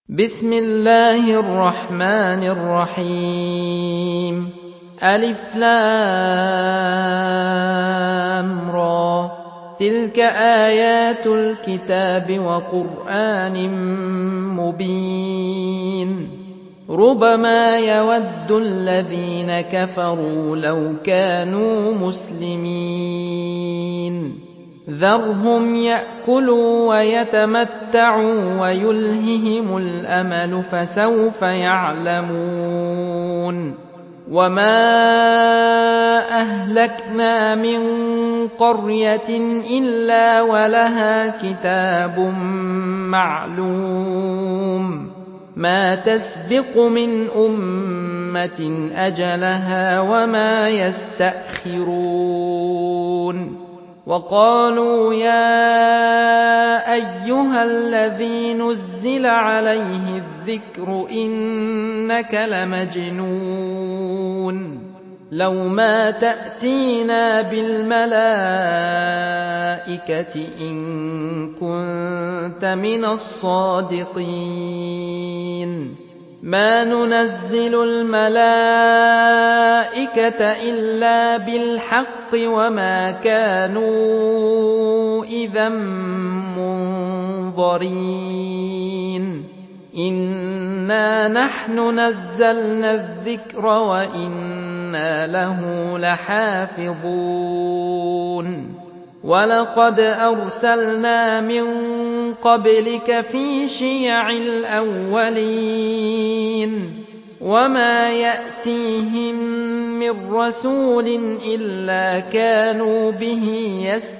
بسم الله الرحمن الرحيم ألف لام را تلك آيات الكتاب وقرآن مبين ربما يود الذين كفروا لو كانوا مسلمين ذرهم يأكلوا ويتمتعوا ويلههم الأمل فسوف يعلمون وما أهلكنا من قرية إلا ولها كتاب معلوم ما تسبق من أمة أجلها وما يستأخرون وقالوا يا أيها الذي نزل عليه الذكر إنك لمجنون لو ما تأتينا بالملائكة إن كنت من الصادقين ما ننزل الملائكة إلا بالحق وما كانوا إذا منظرين إنا نحن نزلنا الذكر وإنا له لحافظون ولقد أرسلنا من قبلك في شيع الأولين وما يأتيهم من رسول إلا كانوا به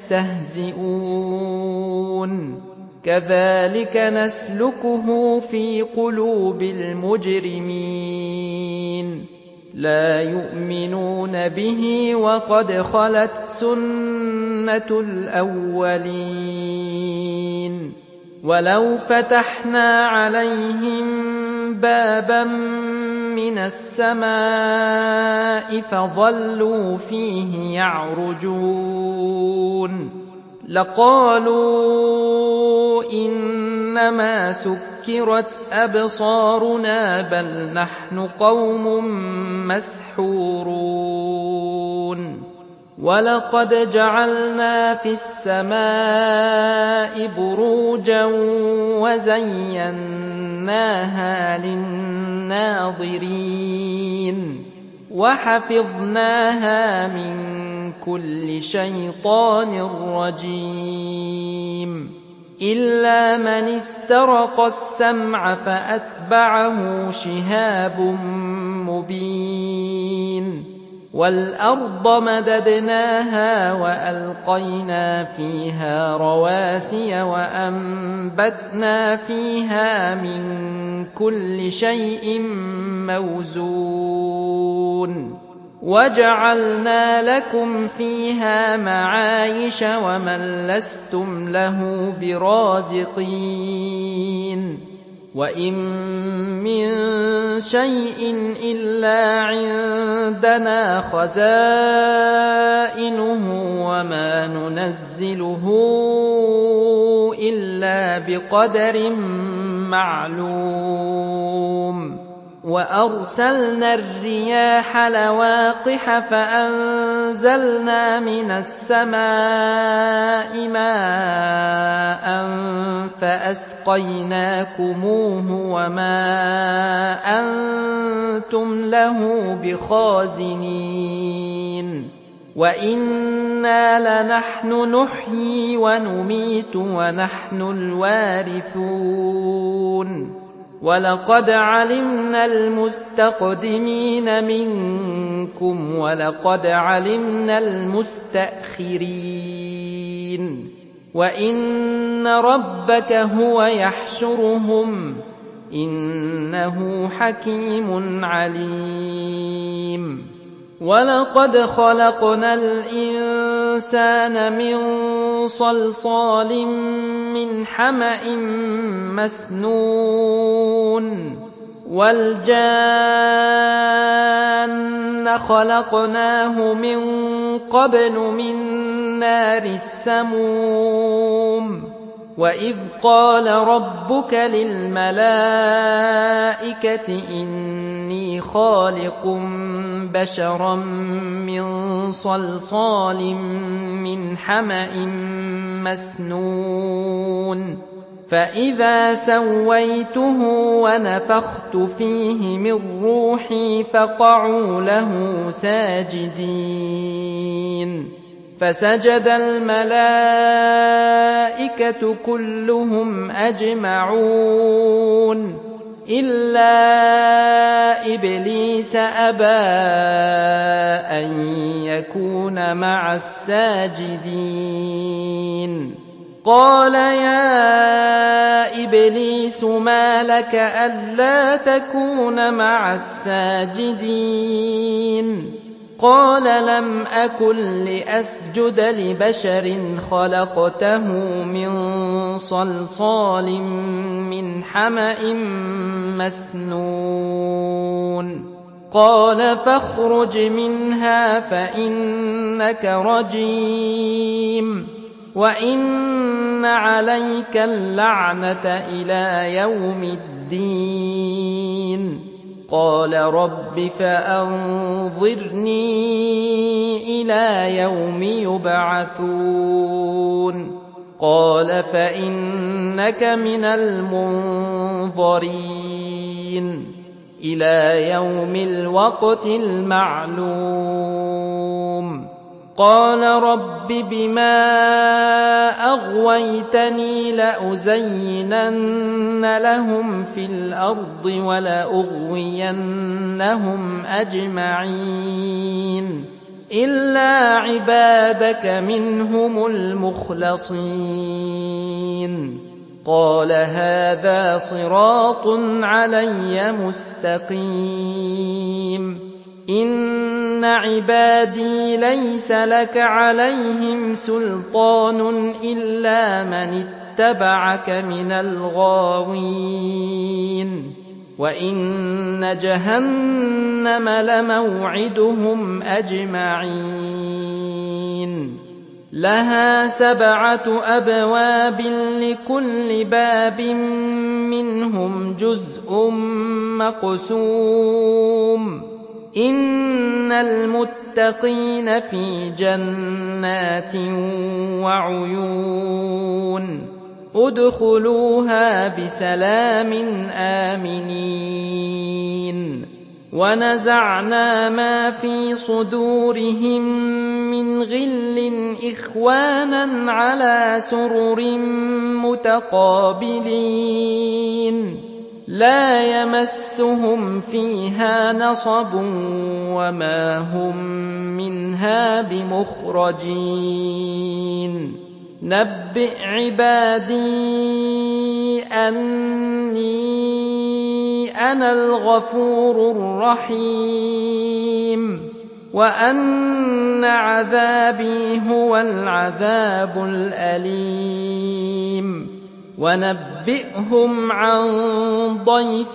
يستهزئون كذلك نسلكه في قلوب المجرمين لا يؤمنون به وقد خلت سنة الأولين ولو فتحنا عليهم بابا من السماء فظلوا فيه يعرجون لقالوا إنما سكرت أبصارنا بل نحن قوم مسحورون ولقد جعلنا في السماء بروجا وزيناها للناظرين وحفظناها من كل شيطان رجيم إلا من استرق السمع فأتبعه شهاب مبين والأرض مددناها وألقينا فيها رواسي وأنبتنا فيها من كل شيء موزون وجعلنا لكم فيها معايش ومن لستم له برازقين وإن من شيء إلا عندنا خزائنه وما ننزله إلا بقدر معلوم وأرسلنا الرياح لواقح فأنزلنا من السماء ماء فأسقيناكموه وما أنتم له بخازنين وإنا لنحن نحيي ونميت ونحن الوارثون ولقد علمنا المستقدمين منكم ولقد علمنا المستأخرين وإن ربك هو يحشرهم إنه حكيم عليم ولقد خلقنا الإنسان من صلصال من حمأ مسنون والجان خلقناه من قبل من نار السموم وَإِذْ قَالَ رَبُّكَ لِلْمَلَائِكَةِ إِنِّي خَالِقٌ بَشَرًا مِّن صَلْصَالٍ مِّنْ حَمَإٍ مَّسْنُونٍ فَإِذَا سَوَّيْتُهُ وَنَفَخْتُ فِيهِ مِن رُّوحِي فَقَعُوا لَهُ سَاجِدِينَ فَسَجَدَ الْمَلَائِكَةُ كُلُّهُمْ أَجْمَعُونَ إِلَّا إِبْلِيسَ أَبَىٰ أَن يَكُونَ مَعَ السَّاجِدِينَ قَالَ يَا إِبْلِيسُ مَا لَكَ أَلَّا تَكُونَ مَعَ السَّاجِدِينَ قَالَ لَمْ أَكُن لِّأَسْجُدَ لِبَشَرٍ خَلَقْتَهُ مِن صَلْصَالٍ مِّنْ حَمَإٍ مَّسْنُونٍ قَالَ فَاخْرُجْ مِنْهَا فَإِنَّكَ رَجِيمٌ وَإِنَّ عَلَيْكَ اللَّعْنَةَ إِلَىٰ يَوْمِ الدِّينِ قَالَ رَبِّ فَأَنظِرْنِي إِلَىٰ يَوْمِ يُبْعَثُونَ قَالَ فَإِنَّكَ مِنَ الْمُنظَرِينَ إِلَىٰ يَوْمِ الْوَقْتِ الْمَعْلُومِ قَالَ رَبِّ بِمَا أَغْوَيْتَنِي لَأُزَيِّنَنَّ لَهُمْ فِي الْأَرْضِ وَلَأُغْوِيَنَّهُمْ أَجْمَعِينَ إِلَّا عِبَادَكَ مِنْهُمُ الْمُخْلَصِينَ قَالَ هَٰذَا صِرَاطٌ عَلَيَّ مُسْتَقِيمٌ إِنَّ عِبَادِي لَيْسَ لَكَ عَلَيْهِمْ سُلْطَانٌ إِلَّا مَنِ اتَّبَعَكَ مِنَ الْغَاوِينَ وَإِنَّ جَهَنَّمَ لَمَوْعِدُهُمْ أَجْمَعِينَ لَهَا 7 أَبْوَابٍ لِّكُلِّ بَابٍ مِّنْهُمْ جُزْءٌ مَّقْسُومٌ إِنَّ الْمُتَّقِينَ فِي جَنَّاتٍ وَعُيُونٍ ادْخُلُوهَا بِسَلَامٍ آمِنِينَ وَنَزَعْنَا مَا فِي صُدُورِهِم مِّنْ غِلٍّ إِخْوَانًا عَلَىٰ سُرُرٍ مُّتَقَابِلِينَ لَا يَمَسُّهُمْ فِيهَا نَصَبٌ وَمَا هُم مِّنْهَا بِمُخْرَجِينَ نَبِّئْ عِبَادِي أَنِّي أَنَا الْغَفُورُ الرَّحِيمُ وَأَنَّ عَذَابِي هُوَ الْعَذَابُ الْأَلِيمُ وَنَبِّئْهُمْ عَن ضَيْفِ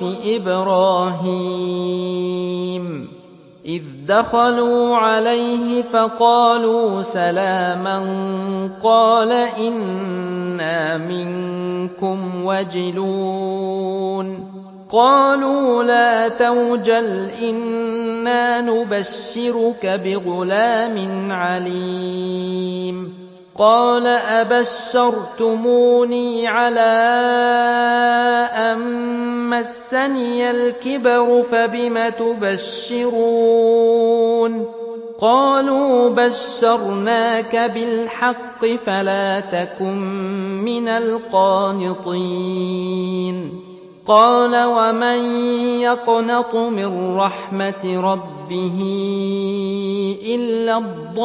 إِبْرَاهِيمَ إِذْ دَخَلُوا عَلَيْهِ فَقَالُوا سَلَامًا قَالَ إِنَّا مِنكُمْ وَجِلُونَ قَالُوا لَا تَوْجَلْ إِنَّا نُبَشِّرُكَ بِغُلَامٍ عَلِيمٍ قَالَ أَبَشَّرْتُمُونِي عَلَىٰ أَن مَّسَّنِيَ الْكِبَرُ فَبِمَ تُبَشِّرُونَ قَالُوا بَشَّرْنَاكَ بِالْحَقِّ فَلَا تَكُن مِّنَ الْقَانِطِينَ قَالَ وَمَن يَقْنَطُ مِن رَّحْمَةِ رَبِّهِ إِلَّا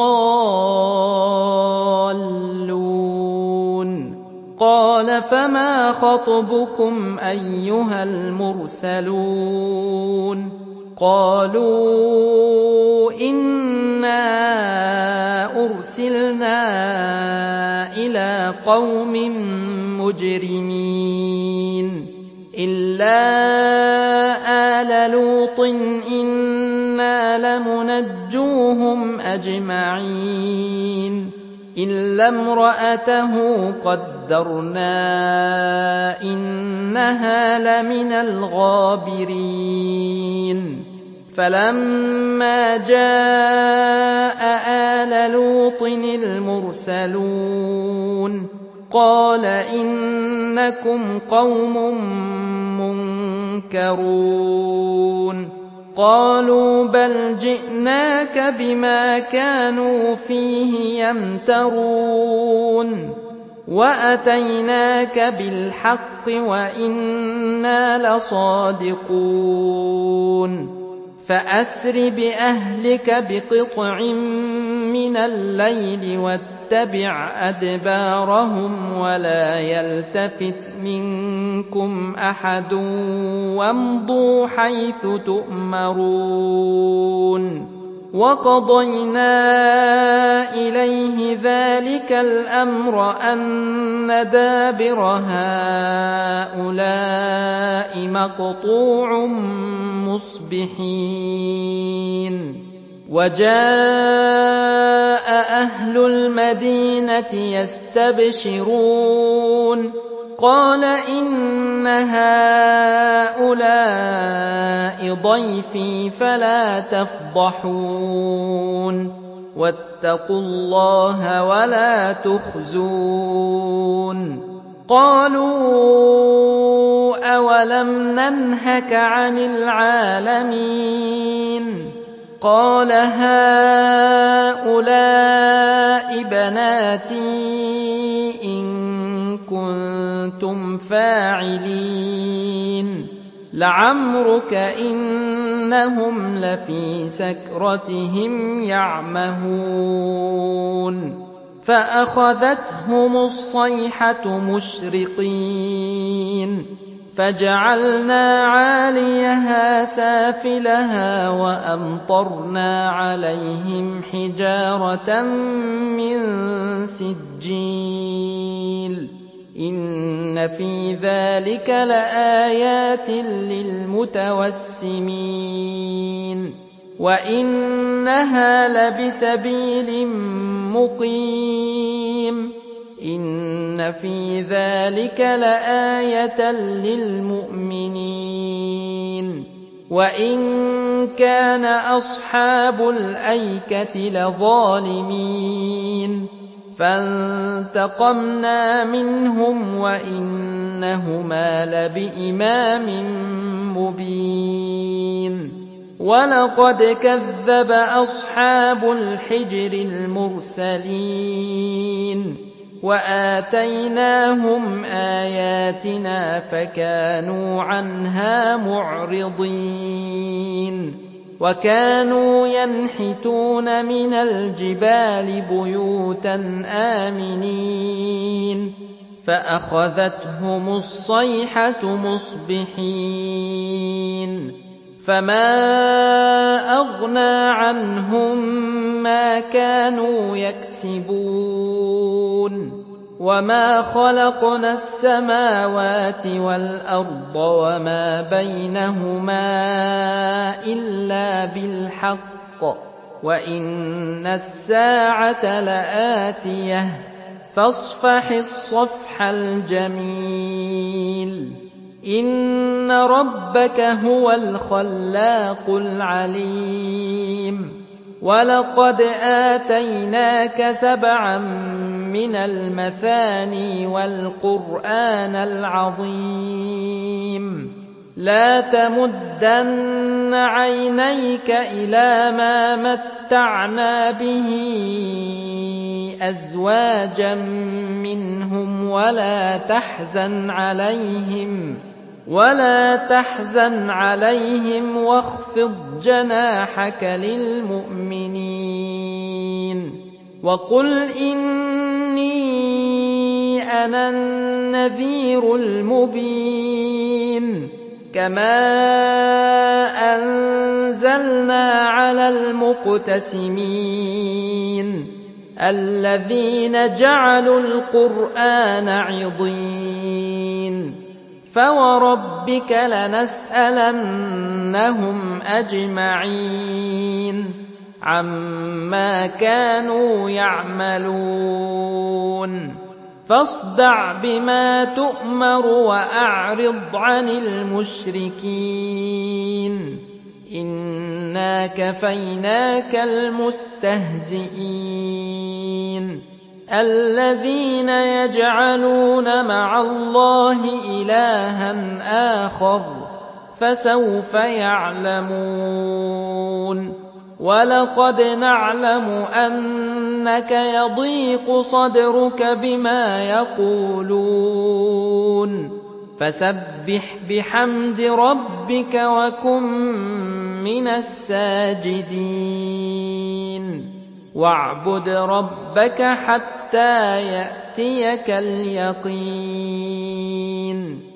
الضَّالُّونَ قَالَ فَمَا خَطْبُكُمْ أَيُّهَا الْمُرْسَلُونَ قَالُوا إِنَّا أُرْسِلْنَا إِلَىٰ قَوْمٍ مُّجْرِمِينَ إِلَّا آلَ لُوطٍ إِنَّا لَمُنَجُّوهُمْ أَجْمَعِينَ إِلَّا امْرَأَتَهُ قَدَّرْنَا إِنَّهَا لَمِنَ الْغَابِرِينَ فَلَمَّا جَاءَ آلَ لُوطٍ الْمُرْسَلُونَ قَالَ إِنَّكُمْ قَوْمٌ مُنكَرُونَ قَالُوا بَلْ جِئْنَاكَ بِمَا كَانُوا فِيهِ يَمْتَرُونَ وَأَتَيْنَاكَ بِالْحَقِّ وَإِنَّا لَصَادِقُونَ فَأَسْرِ بِأَهْلِكَ بِقِطْعٍ مِّنَ اللَّيْلِ وَاتَّبِعْ أَدْبَارَهُمْ وَلَا يَلْتَفِتْ مِنكُمْ أَحَدٌ وَامْضُوا حَيْثُ تُؤْمَرُونَ وَقَضَيْنَا إِلَيْهِ ذَلِكَ الْأَمْرَ أَنَّ دَابِرَ هَٰؤُلَاءِ مَقْطُوعٌ مُّصْبِحِينَ وَجَاءَ أَهْلُ الْمَدِينَةِ يَسْتَبْشِرُونَ قَالَ إِنَّ هَٰؤُلَاءِ ضَيْفِي فَلَا تَفْضَحُونِ وَاتَّقُوا اللَّهَ وَلَا تُخْزُونِ قَالُوا أَوَلَمْ نَنْهَكَ عَنِ الْعَالَمِينَ قَالَ هَٰؤُلَاءِ بَنَاتِي إِن كُنتُمْ فَاعِلِينَ لَعَمْرُكَ إِنَّهُمْ لَفِي سَكْرَتِهِمْ يَعْمَهُونَ فَأَخَذَتْهُمُ الصَّيْحَةُ مُشْرِقِينَ فَجَعَلْنَا عَالِيَهَا سَافِلَهَا وَأَمْطَرْنَا عَلَيْهِمْ حِجَارَةً مِّن سِجِّيلٍ إِنَّ فِي ذَلِكَ لَآيَاتٍ لِّلْمُتَوَسِّمِينَ وَإِنَّهَا لَبِسَبِيلٍ مُّقِيمٍ إِنَّ فِي ذَلِكَ لَآيَةً لِّلْمُؤْمِنِينَ وَإِن كَانَ أَصْحَابُ الْأَيْكَةِ لَظَالِمِينَ فَانتَقَمْنَا مِنْهُمْ وَإِنَّهُمَا لَبِإِمَامٍ مُّبِينٍ وَلَقَدْ كَذَّبَ أَصْحَابُ الْحِجْرِ الْمُرْسَلِينَ وَآتَيْنَاهُمْ آيَاتِنَا فَكَانُوا عَنْهَا مُعْرِضِينَ وَكَانُوا يَنْحِتُونَ مِنَ الْجِبَالِ بُيُوتًا آمِنِينَ فَأَخَذَتْهُمُ الصَّيْحَةُ مُصْبِحِينَ فَمَا أَغْنَىٰ عَنْهُم مَّا كَانُوا يَكْسِبُونَ وَمَا خَلَقْنَا السَّمَاوَاتِ وَالْأَرْضَ وَمَا بَيْنَهُمَا إِلَّا بِالْحَقِّ وَإِنَّ السَّاعَةَ لَآتِيَةٌ فَاصْفَحِ الصَّفْحَ الْجَمِيلَ إِنَّ رَبَّكَ هُوَ الْخَلَّاقُ الْعَلِيمُ وَلَقَدْ آتَيْنَاكَ سَبْعًا مِّنَ الْمَثَانِي وَالْقُرْآنَ الْعَظِيمَ لَا تَمُدَّنَّ عَيْنَيْكَ إِلَىٰ مَا مَتَّعْنَا بِهِ أَزْوَاجًا مِّنْهُمْ وَلَا تَحْزَنْ عَلَيْهِمْ وَاخْفِضْ جَنَاحَكَ لِلْمُؤْمِنِينَ وَقُلْ إِنِّي أَنَا النَّذِيرُ الْمُبِينُ كَمَا أَنزَلْنَا عَلَى الْمُقْتَسِمِينَ الَّذِينَ جَعَلُوا الْقُرْآنَ عِضِينَ فَوَرَبِّكَ لَنَسْأَلَنَّهُمْ أَجْمَعِينَ عَمَّا كَانُوا يَعْمَلُونَ فاصدع بما تؤمر وأعرض عن المشركين إنا كفيناك المستهزئين الذين يجعلون مع الله إلها آخر فسوف يعلمون ولقد نعلم أنك يضيق صدرك بما يقولون فسبح بحمد ربك وكن من الساجدين واعبد ربك حتى يأتيك اليقين